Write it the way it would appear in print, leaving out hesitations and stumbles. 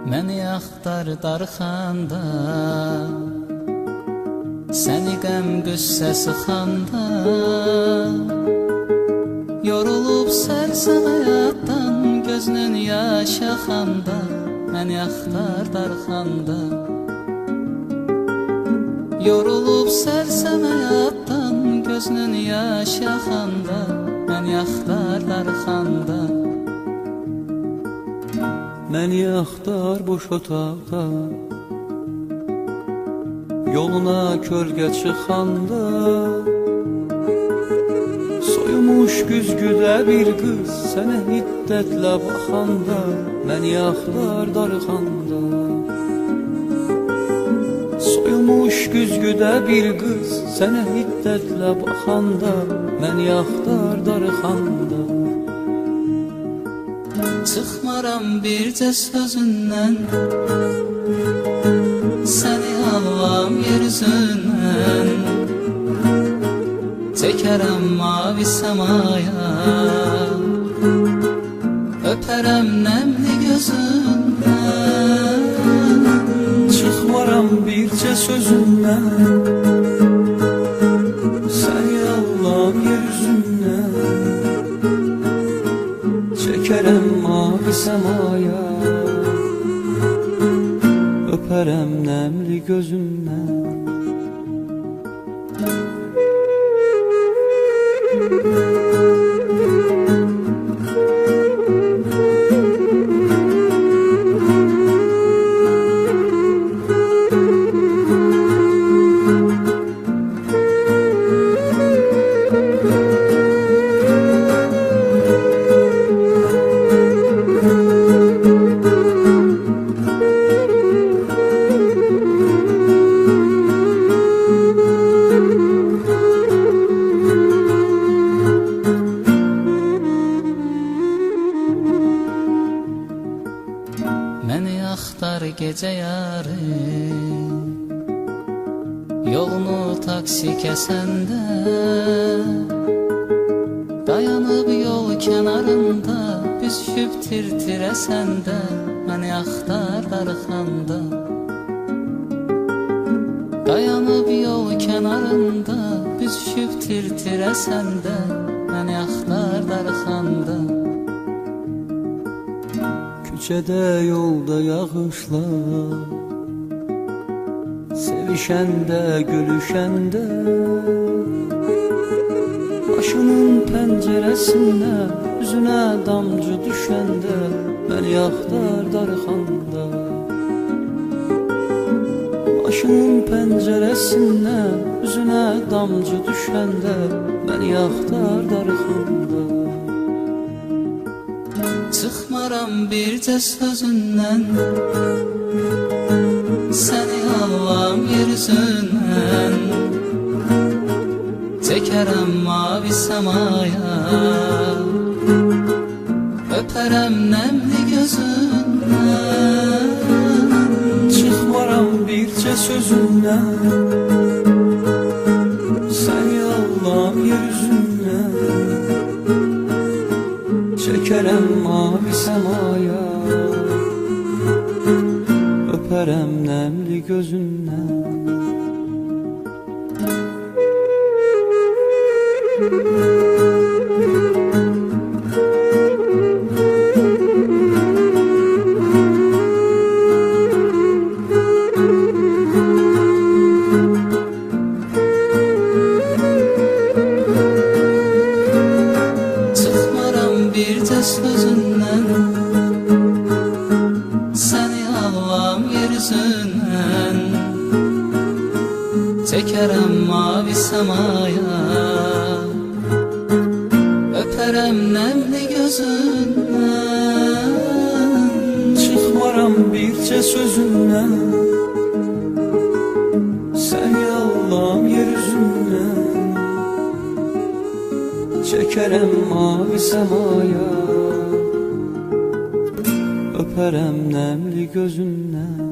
Məni axtar darxanda, səni qəm qüssə sıxanda, yorulub sərsən həyatdan, gözünün yaş axanda, məni axtar darxanda. Yorulub sərsən həyatdan, gözünün yaş axanda, məni axtar darxanda. Məni axtar boş otaqda, yoluna kölgə çıxanda, soyumuş güzgüdə bir qız sənə hiddətlə baxanda, məni axtar darxanda. Soyumuş güzgüdə bir qız sənə hiddətlə baxanda, məni axtar darxanda. Çıxmaram bircə sözündən, səni alvam yer üzündən, çəkərəm mavi səmaya, öpərəm nəmli gözündən. Çıxmaram bircə sözündən, səni alvam yer üzündən, çəkərəm mavi səmaya, öpərəm nəmli gözündən. Məni axtar gecə yarı, yolunu taksi kəsəndə, dayanıb yol kənarında, büzüşüb tir-tirəsəndə, məni axtar darxanda. Dayanıb yol kənarında, büzüşüb tir-tirəsəndə, məni axtar darxanda. Küçədə, yolda yağışlar, sevişəndə, gülüşəndə, başının pəncərəsində, üzünə damcı düşəndə, məni axtar darxanda. Başının pəncərəsində, üzünə damcı düşəndə, məni axtar darxanda. Çıxmaram bircə sözündən, səni alvam yer üzündən, çəkərəm mavi səmaya, öpərəm nəmli gözündən. Çıxmaram bircə sözündən, səni alvam yer üzündən, çəkərəm mavi səmaya, öpərəm nəmli gözündən. Bircə sözündən, səni alvam yer üzündən, çəkərəm mavi səmaya, öpərəm nəmli gözündən. Çıxmaram bircə sözündən, səni alvam yer üzündən, çəkərəm mavi səmaya, öpərəm nəmli gözündən.